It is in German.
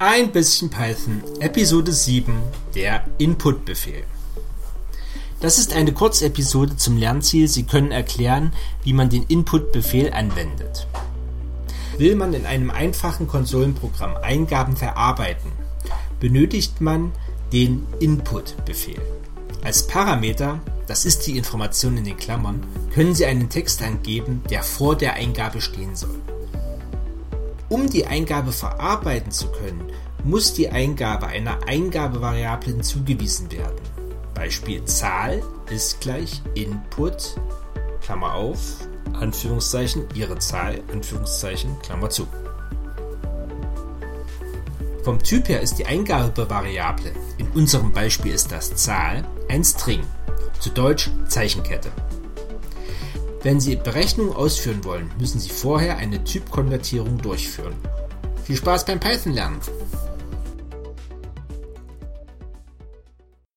Ein bisschen Python, Episode 7, der Input-Befehl. Das ist eine Kurzepisode zum Lernziel. Sie können erklären, wie man den Input-Befehl anwendet. Will man in einem einfachen Konsolenprogramm Eingaben verarbeiten, benötigt man den Input-Befehl. Als Parameter, das ist die Information in den Klammern, können Sie einen Text angeben, der vor der Eingabe stehen soll. Um die Eingabe verarbeiten zu können, muss die Eingabe einer Eingabevariable hinzugewiesen werden. Beispiel Zahl ist gleich Input, Klammer auf, Anführungszeichen, Ihre Zahl, Anführungszeichen, Klammer zu. Vom Typ her ist die Eingabevariable, in unserem Beispiel ist das Zahl, ein String, zu Deutsch Zeichenkette. Wenn Sie Berechnungen ausführen wollen, müssen Sie vorher eine Typkonvertierung durchführen. Viel Spaß beim Python lernen!